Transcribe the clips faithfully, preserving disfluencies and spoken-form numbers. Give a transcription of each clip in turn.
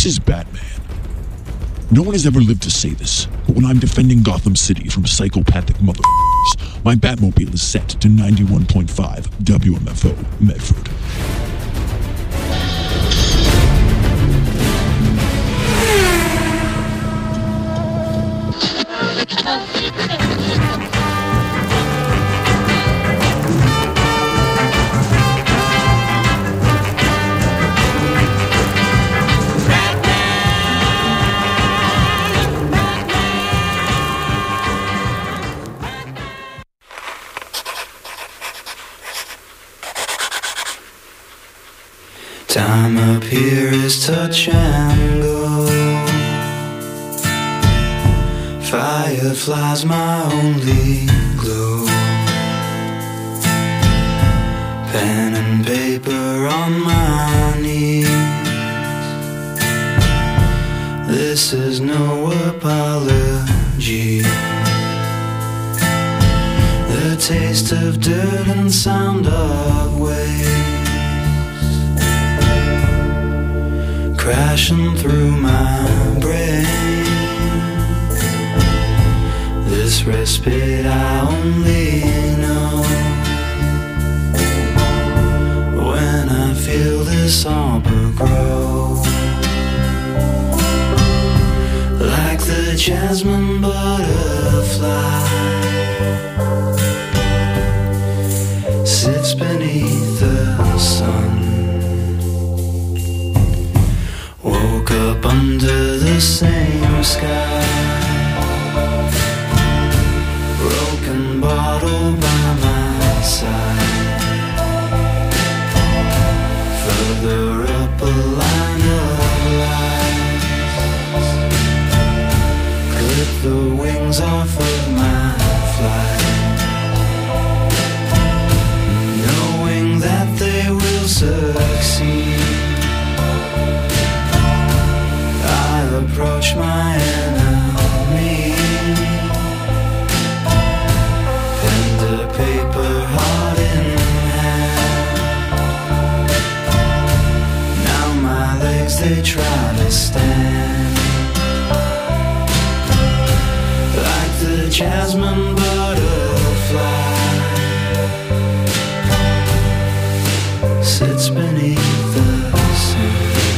is Batman. No one has ever lived to say this, but when I'm defending Gotham City from psychopathic motherfuckers, my Batmobile is set to ninety-one point five W M F O Medford. Time up here is touch and go. Fireflies my only glow. Pen and paper on my knees. This is no apology. The taste of dirt and sound of waves crashing through my brain. This respite I only know when I feel this arbor grow. Like the jasmine butterfly sits beneath the sun. Woke up under the same sky. Broken bottle by my side. Further up a line of lights. Clip the wings off of my flight, knowing that they will succeed. Approach my enemy. Pen to paper, heart in hand. Now my legs, they try to stand. Like the jasmine butterfly sits beneath the sun.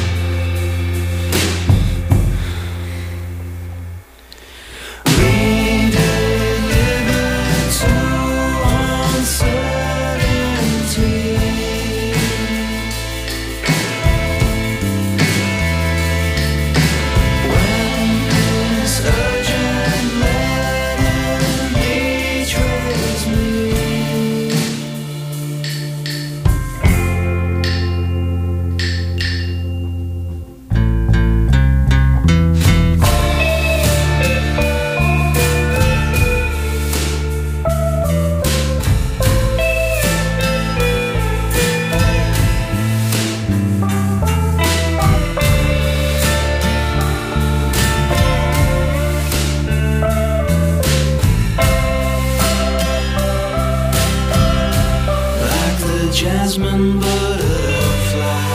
Jasmine butterfly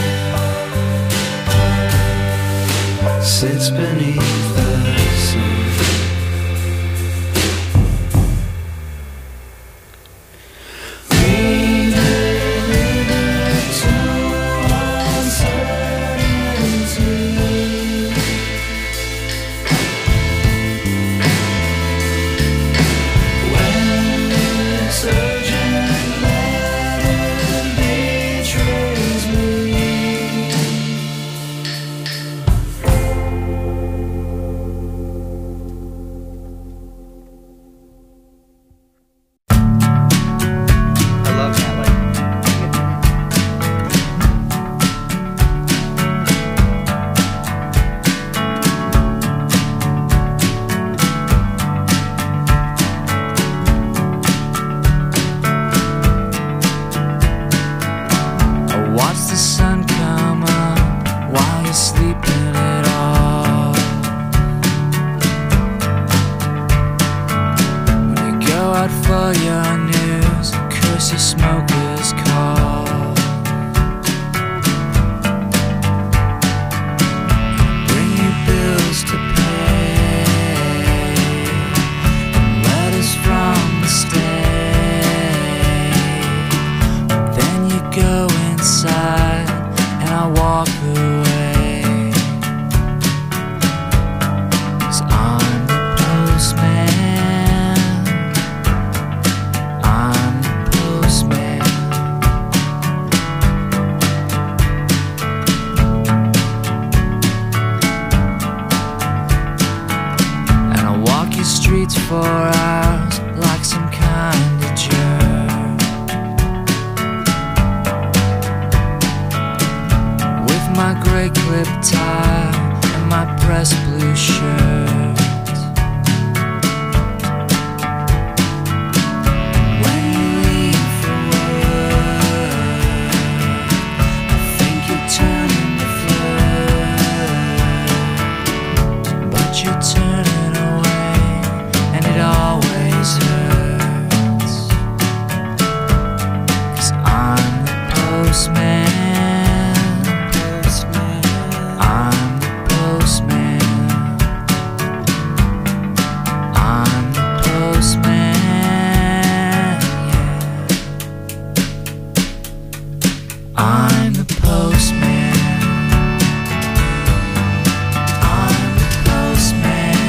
sits beneath the sun. streets for hours like some kind of jerk, with my grey clip tie and my pressed blue shirt. When you leave for work, I think you're turning to flirt, but you're turning away, and it always hurts, 'cause I'm the postman. I'm the postman. I'm the postman, yeah. I'm the postman. I'm the postman.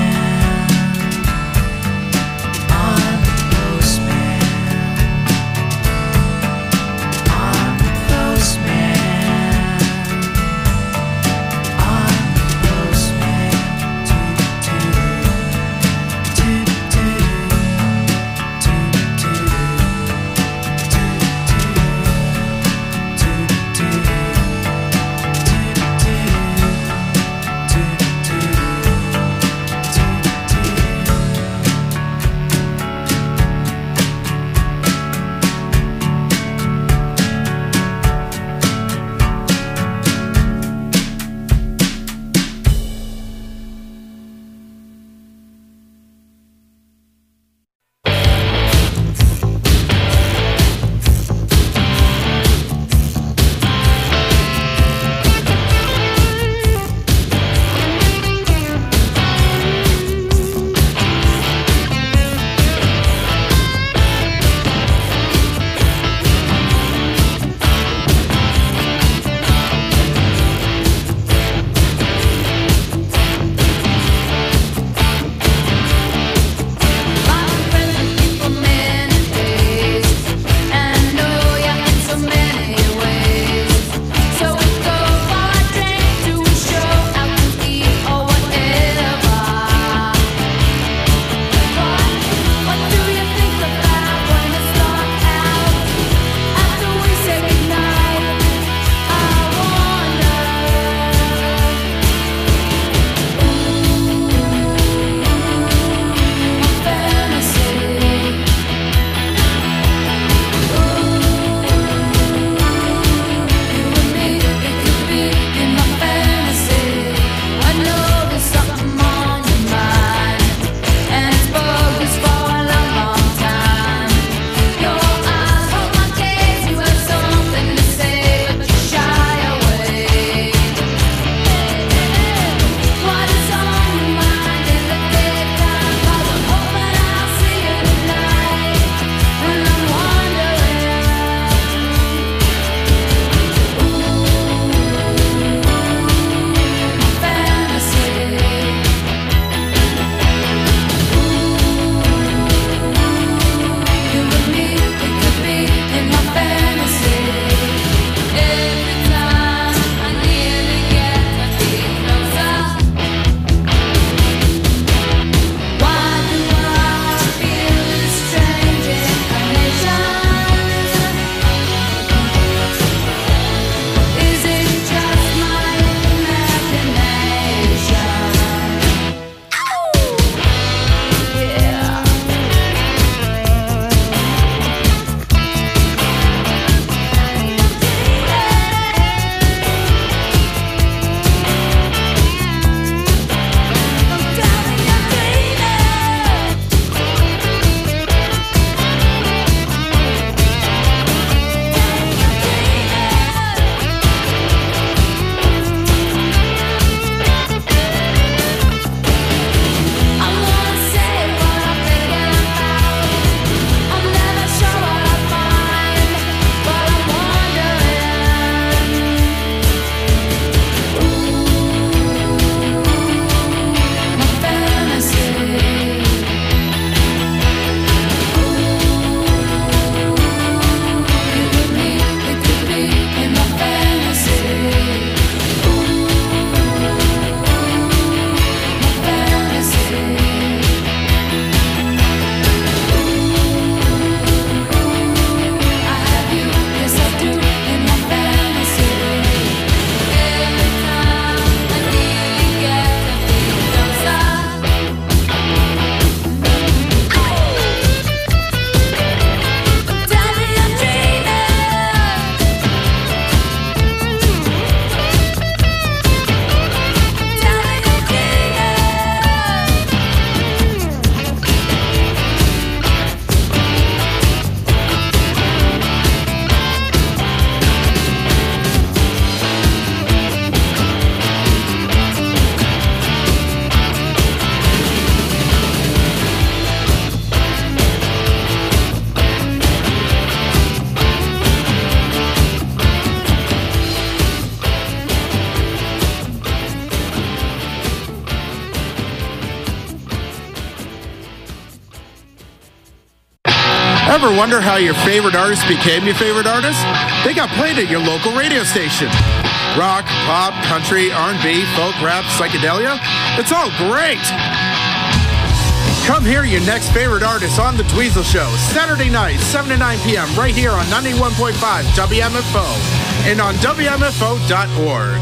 Ever wonder how your favorite artist became your favorite artist? They got played at your local radio station. Rock, pop, country, R and B, folk, rap, psychedelia. It's all great. Come hear your next favorite artist on The Dweezil Show, Saturday night, seven to nine p.m. right here on ninety-one point five W M F O and on W M F O dot org.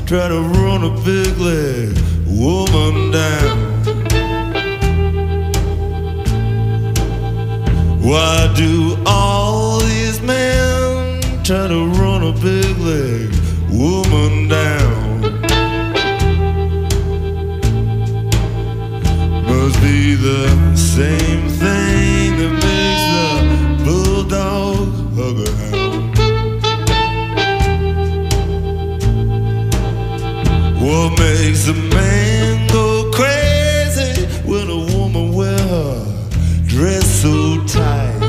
try to run a big leg woman down. Why do all these men try to run a big leg woman down? Must be the same thing that makes the bulldog hug a hound. What makes a man go crazy when a woman wears her dress so tight?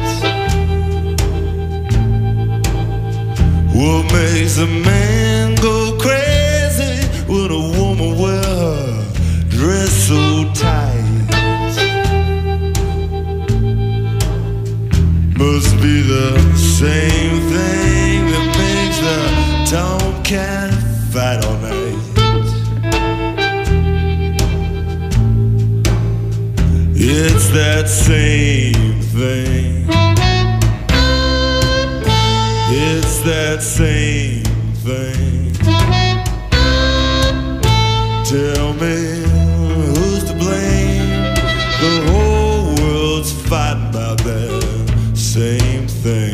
What makes a man go crazy when a woman wears her dress so tight? Must be the same thing that makes the tomcat fight all night. It's that same thing. It's that same thing. Tell me who's to blame. The whole world's fighting about that same thing.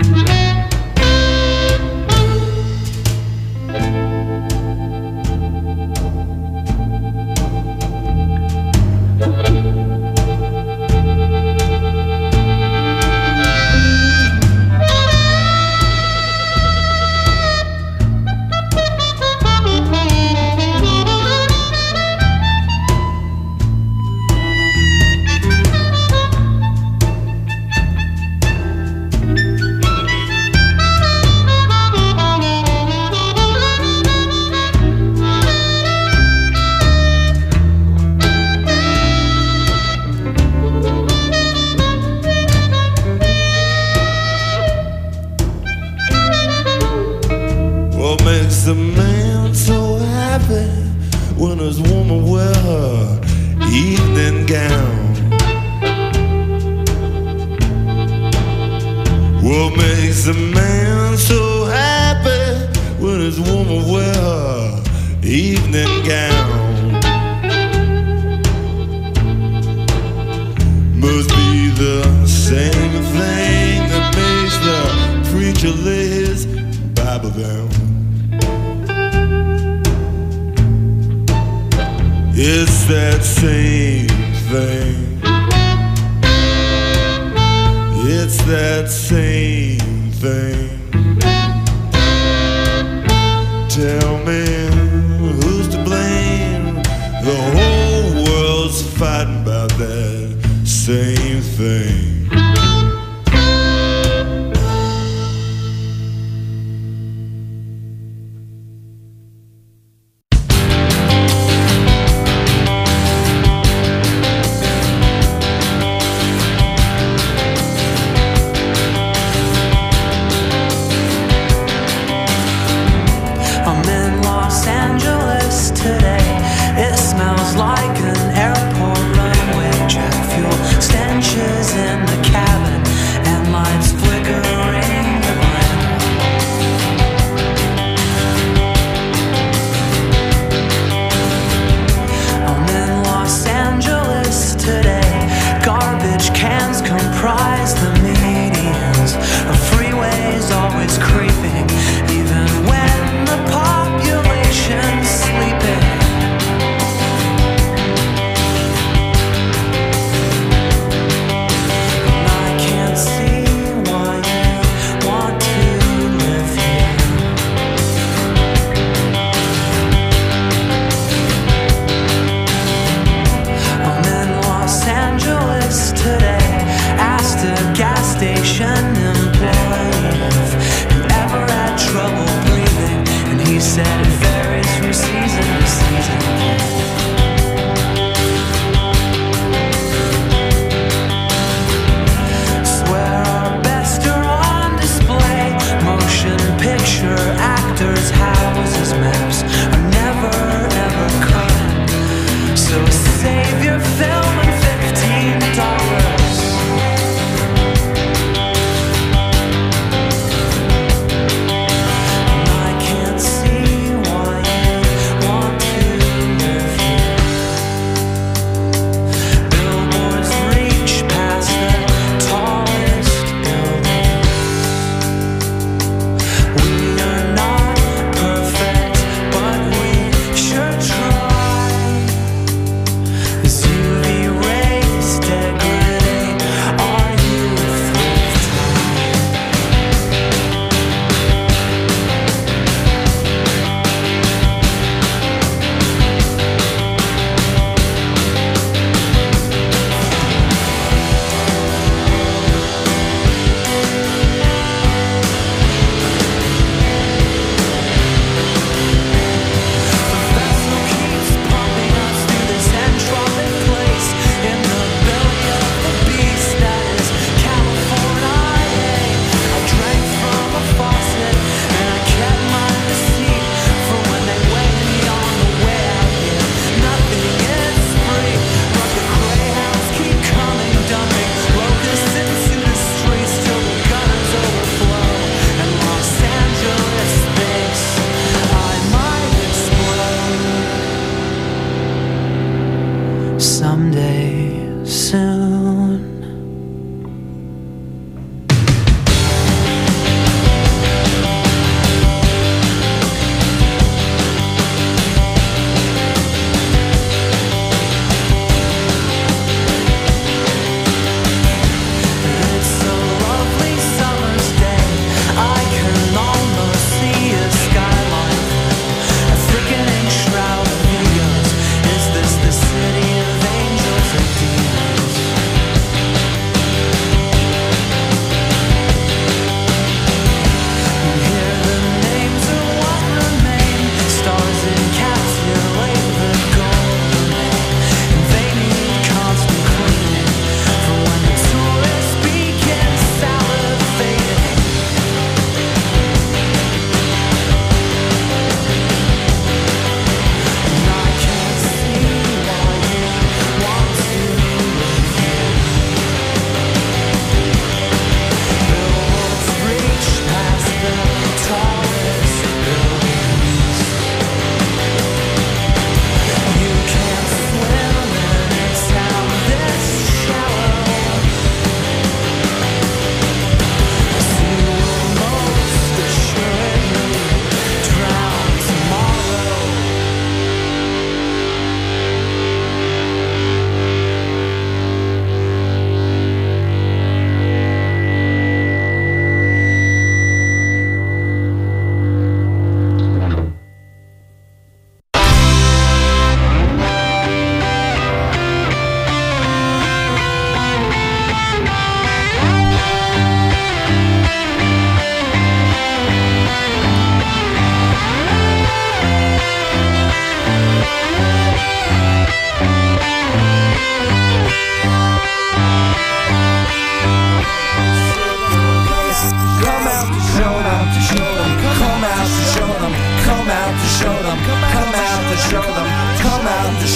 A man so happy when his woman wear her evening gown? What makes a man so happy when his woman wear her evening gown? Must be the same thing that makes the preacher lay his Bible down. It's that same thing. It's that same thing. Tell me who's to blame. The whole world's fighting about that same thing. Freeways always creeping, even when the population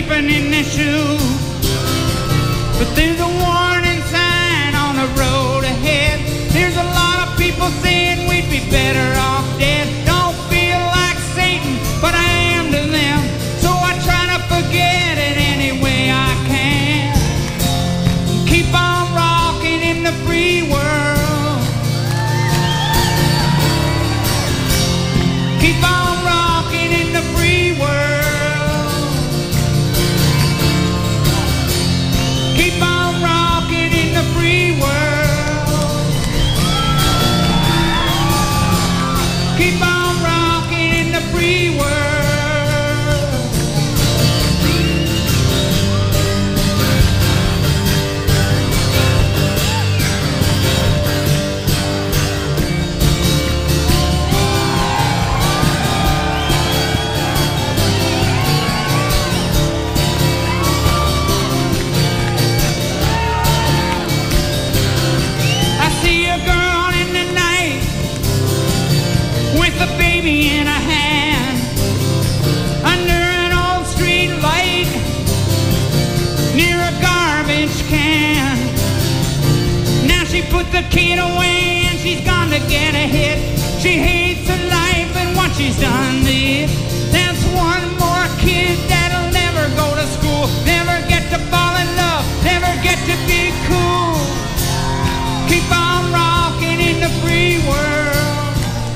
sleeping in their shoes. But there's a warning sign on the road ahead. There's a lot of people saying we'd be better off dead. Don't feel like Satan, but I am to them. So I try to forget it any way I can. Keep on rocking in the free world. Keep on rocking in the free world. Keep on rocking in the free world. Keep on rocking in the free world. I see a girl in the night with a baby in her hand under an old street light near a garbage can. Now she put the kid away and she's gonna get a hit. She hates her life and what she's done to it. That's one more kid that'll never go to school, never get to fall in love, never get to be cool. Keep on rocking in the free world.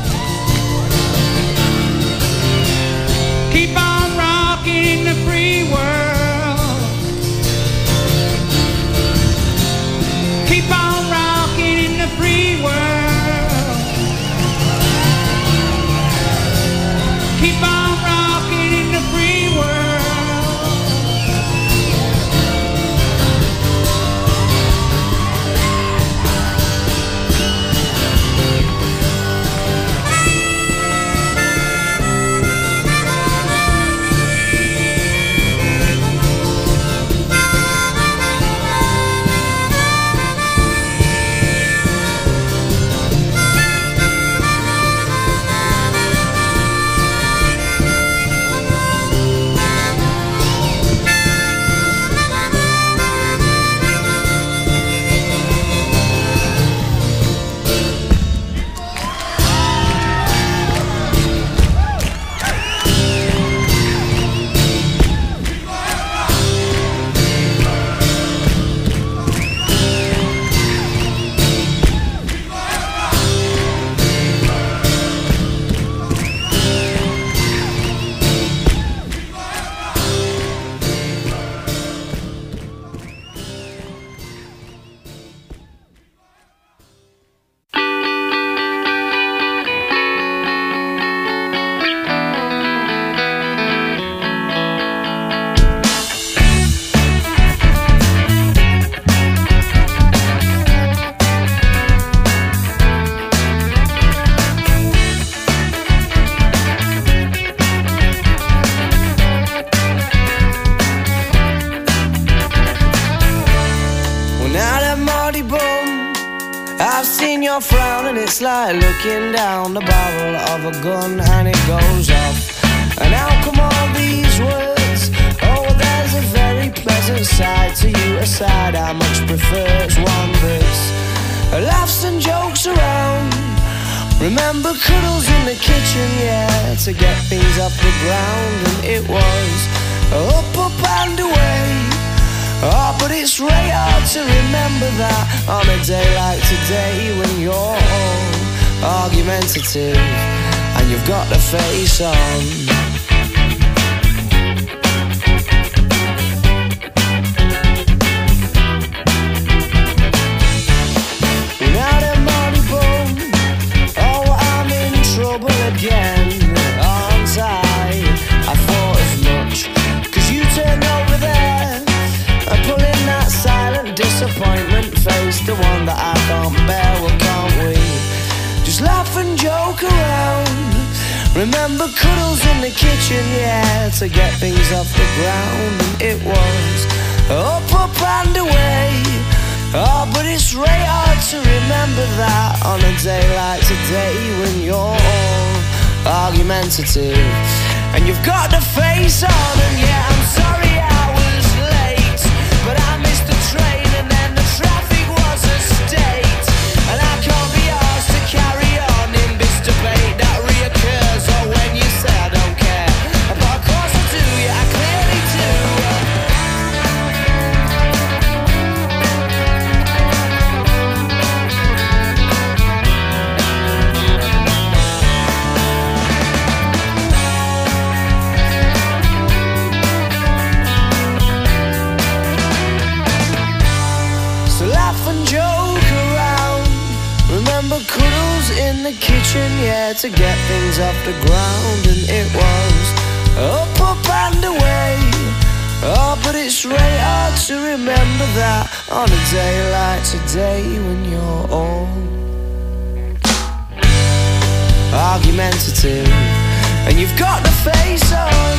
Keep on rocking in the free world. Keep on rocking in the free world. Keep on rocking in the free world. I've seen your frown and it's like looking down the barrel of a gun and it goes off. And how come all these words? Oh, there's a very pleasant side to you, a side I much prefer. It's one that's laughs and jokes around. Remember cuddles in the kitchen, yeah, to get things off the ground. And it was up, up and away. Oh, but it's really hard to remember that on a day like today when you're all argumentative and you've got the face on. Again, aren't I? I thought as much, cause you turned over there and pulling that silent disappointment face, the one that I can't bear. Well, can't we just laugh and joke around? Remember cuddles in the kitchen, yeah, to get things off the ground. And it was up, up and away. Oh, but it's really hard to remember that on a day like today when you're all argumentative and you've got the face on. And yeah, I'm sorry I remember cuddles in the kitchen, yeah, to get things off the ground. And it was up, up and away. Oh, but it's really hard to remember that on a day like today when you're all argumentative and you've got the face on.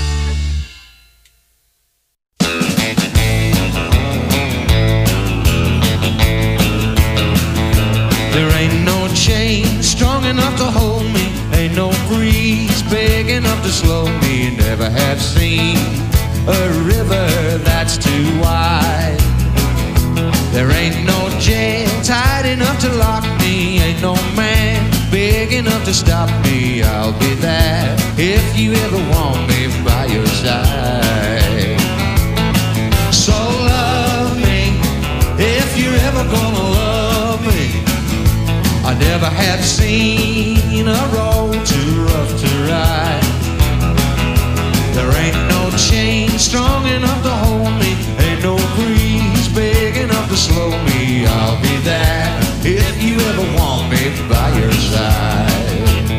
There ain't no chain strong enough to hold me, ain't no breeze big enough to slow me. Never have seen a river that's too wide. There ain't no jail tight enough to lock me, ain't no man big enough to stop me. I'll be there if you ever want me by your side. So love me if you're ever gonna love me. I never have seen a road too rough to ride. There ain't no chain strong enough to hold me, ain't no breeze big enough to slow me. I'll be there if you ever want me by your side.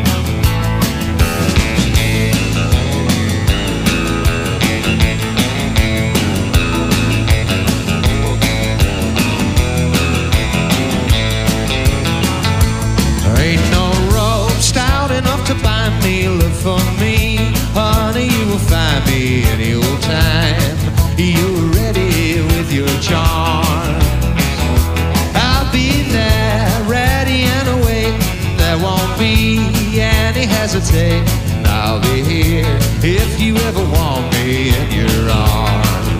There ain't no rope stout enough to bind me. Look for me, honey, you will find me any old time you're ready with your charm. I'll be there, ready and awaiting. There won't be any hesitating. I'll be here if you ever want me in your arms.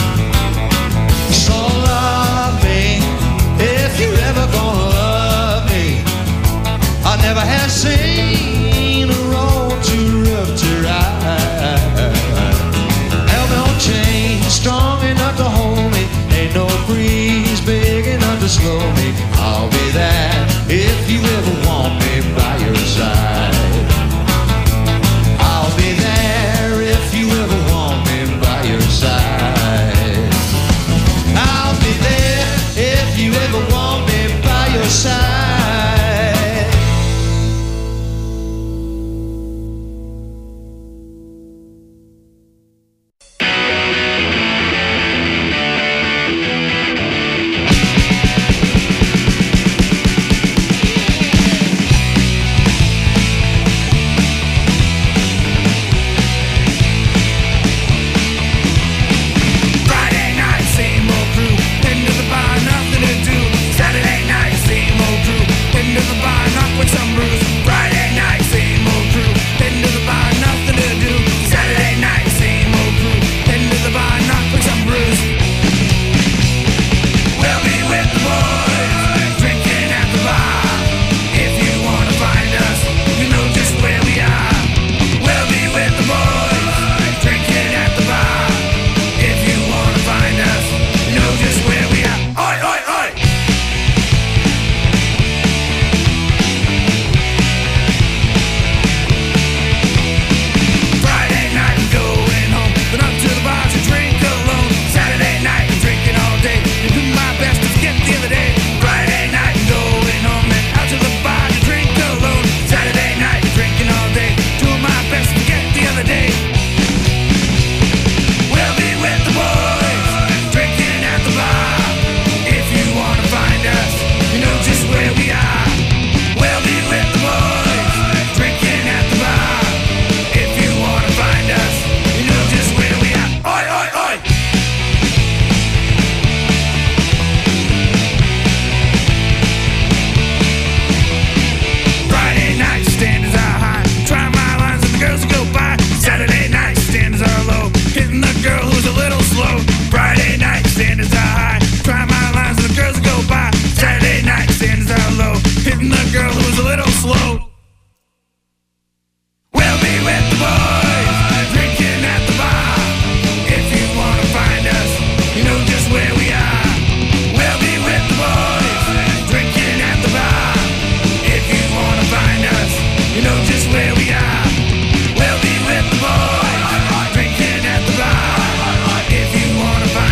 So love me if you're ever gonna love me. I never have seen a road too rough to ride. Held no chain strong enough to hold me, ain't no breeze big enough to slow me. I'll be there if you ever want me by your side. I'll be there if you ever want me by your side. I'll be there if you ever want me by your side.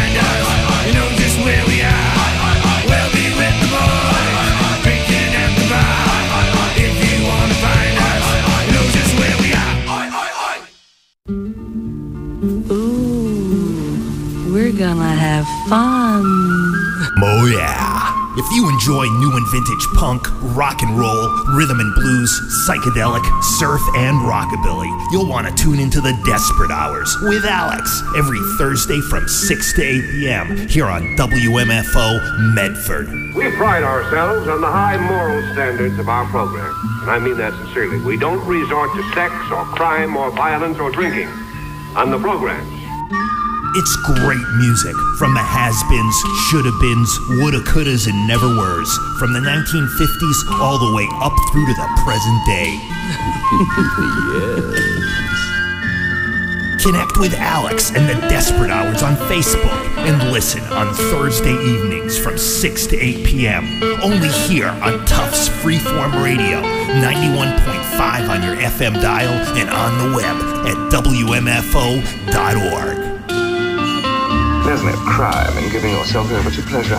Where we are, we'll be with the boys, drinking at the bar. fun. Oh yeah. If you enjoy new and vintage punk, rock and roll, rhythm and blues, psychedelic, surf, and rockabilly, you'll want to tune into the Desperate Hours with Alex every Thursday from six to eight p.m. here on W M F O Medford. We pride ourselves on the high moral standards of our program, and I mean that sincerely. We don't resort to sex or crime or violence or drinking on the programs. It's great music from the has-beens, shoulda-beens, woulda-couldas, and never-weres, from the nineteen fifties all the way up through to the present day. Yes. Connect with Alex and the Desperate Hours on Facebook and listen on Thursday evenings from six to eight p.m. only here on Tufts Freeform Radio, ninety-one point five on your F M dial and on the web at W M F O dot org. There's no crime in giving yourself over to pleasure.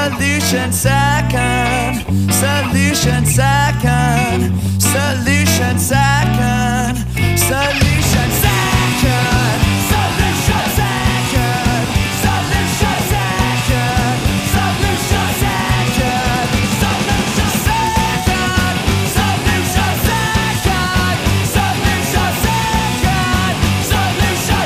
solution second, solution second, solution second, solution second, solution second, solution second, solution second, solution second, solution second, solution second, solution.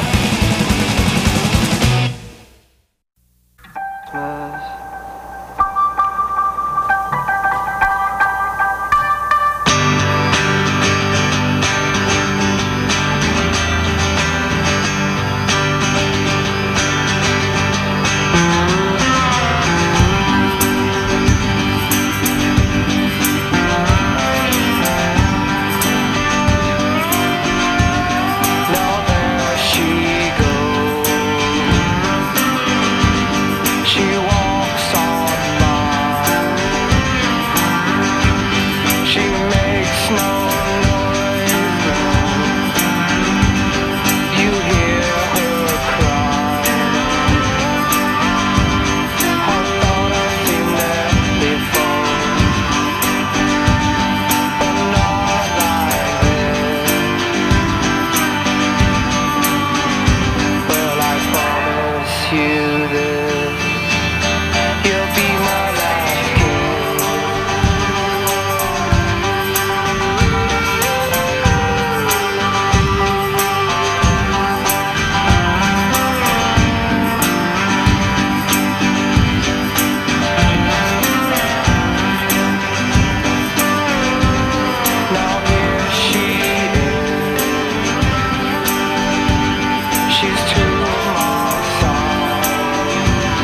Now there she goes. She walks on by. She makes no noise now. You hear her cry. I thought I'd seen that before, but not like this. Well, I promise you this.